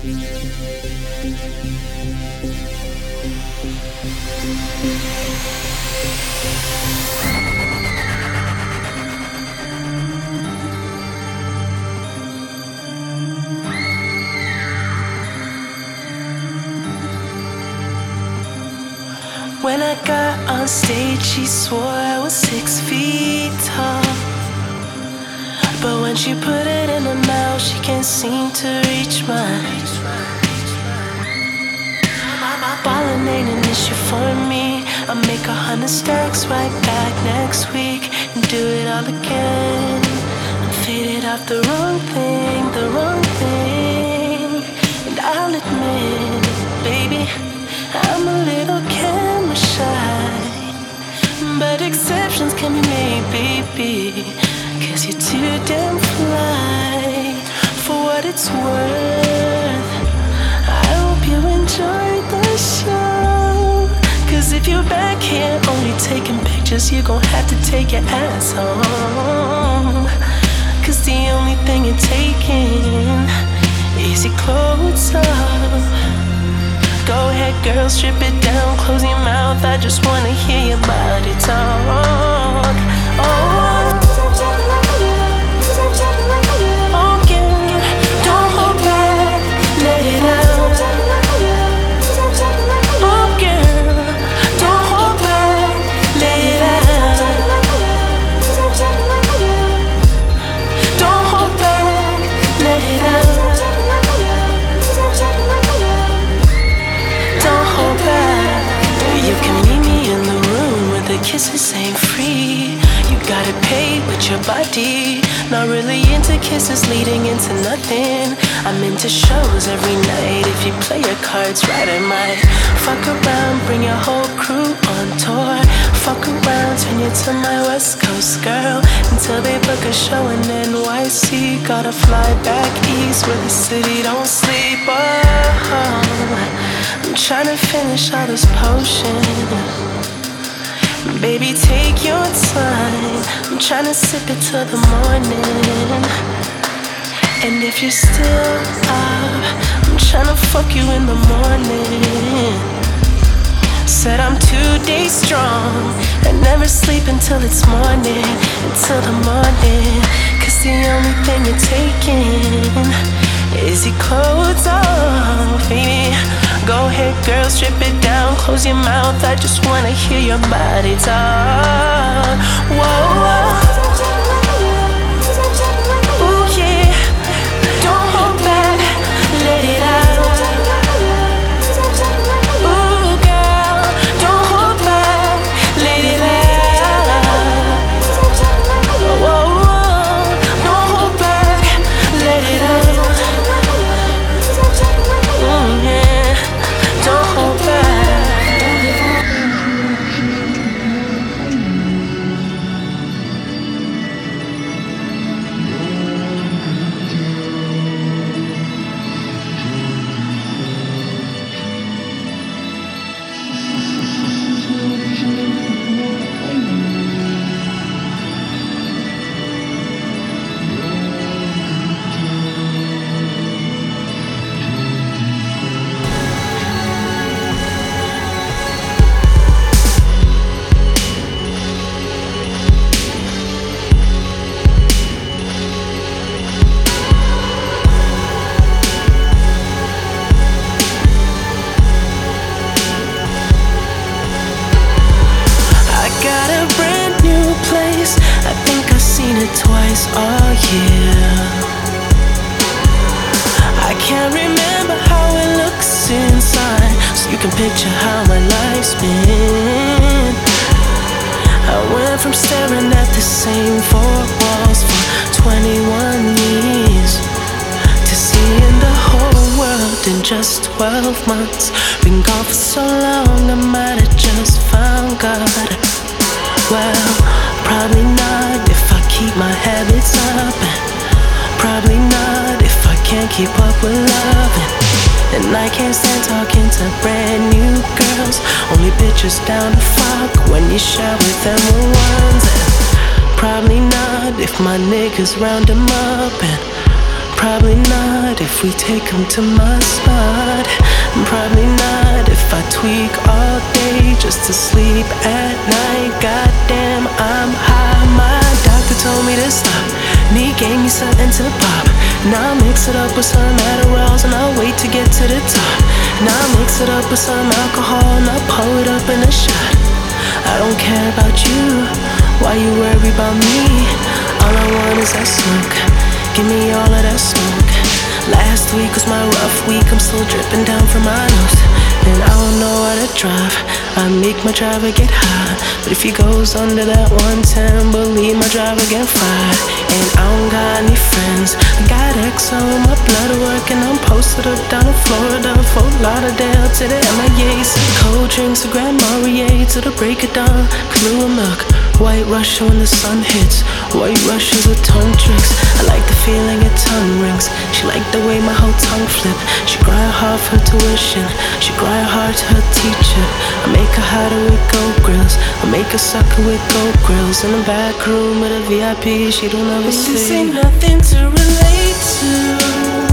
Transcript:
When I got on stage, she swore I was 6 feet tall. But when she put it in her mouth, she can't seem to reach mine. Ballin' ain't an issue for me. I'll make 100 stacks right back next week and do it all again. I'm faded off the wrong thing, the wrong thing. And I'll admit, baby, I'm a little camera shy, but exceptions can be made, baby, 'cause you're too damn fly. For what it's worth, I hope you enjoyed the show, 'cause if you're back here only taking pictures, you're gon' have to take your ass home, 'cause the only thing you're taking is your clothes off. Go ahead, girl, strip it down, close your mouth. I just wanna hear your body talk. Oh, yeah, don't hold back, let it out. Oh, girl, don't hold back, let it out. Don't hold back, let it out. You can meet me in the room where the kisses ain't free. You got it paid with your body. Not really into kisses leading into nothing. I'm into shows every night. If you play your cards right, I might fuck around, bring your whole crew on tour. Fuck around, turn you to my West Coast girl until they book a show in NYC. Gotta fly back east where the city don't sleep. Oh, I'm trying to finish all this potion. Baby, take your time. I'm trying to sip it till the morning. And if you're still up, I'm trying to fuck you in the morning. Said I'm 2 days strong and never sleep until it's morning. Until the morning. 'Cause the only thing you're taking is your clothes off, baby. Go ahead, girl, strip it down, close your mouth. I just wanna hear your body talk. Whoa, whoa. Ooh, yeah. Don't hold back, let it out. Ooh, girl, don't hold back, let it out. Whoa, whoa. Don't hold back, let it out. Yeah. Don't hold back. Twice all year. I can't remember how it looks inside, so you can picture how my life's been. I went from staring at the same four walls for 21 years to seeing the whole world in just 12 months. Been gone for so long, I might have just found God. Well, probably not if I keep my habits up, and probably not if I can't keep up with loving. And I can't stand talking to brand new girls, only bitches down to fuck when you share with them ones. And probably not if my niggas round them up, and Probably not if we take him to my spot. Probably not if I tweak all day just to sleep at night. Goddamn, I'm high. My doctor told me to stop, and he gave me something to pop. Now I'll mix it up with some Adderalls and I'll wait to get to the top. Now I'll mix it up with some alcohol and I'll pour it up in a shot. I don't care about you, why you worry about me? All I want is that smoke, give me all of that smoke. Last week was my rough week, I'm still dripping down from my nose. And I don't know how to drive, I make my driver get high. But if he goes under that 110, believe my driver get fired. And I don't got any friends, I got XO in my blood work. And I'm posted up down in Florida, Fort Lauderdale to the MIAs. Cold drinks, a Grand Marnier to the break of dawn. Kahlua milk, White Russian when the sun hits. White Russians with tongue tricks, I like the feeling your tongue rings. She liked the way my whole tongue flip. She cried hard for her tuition, she cried hard to her teacher. I make her hotter with gold grills, I make her sucker with gold grills. In the back room with a VIP she don't ever see. This ain't nothing to relate to.